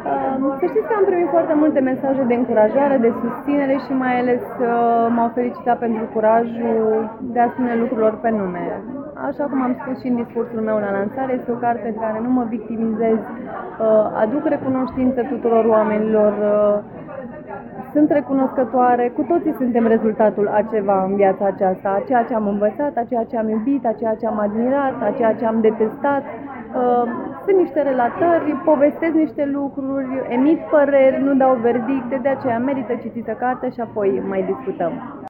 Să știți că am primit foarte multe mesaje de încurajare, de susținere și mai ales m-au felicitat pentru curajul de a spune lucrurilor pe nume. Așa cum am spus și în discursul meu la lansare, este o carte în care nu mă victimizez, aduc recunoștință tuturor oamenilor, sunt recunoscătoare, cu toții suntem rezultatul a ceva în viața aceasta, a ceea ce am învățat, a ceea ce am iubit, a ceea ce am admirat, a ceea ce am detestat. Sunt niște relatări, povestesc niște lucruri, emit păreri, nu dau verdicte, de aceea merită citită cartea și apoi mai discutăm.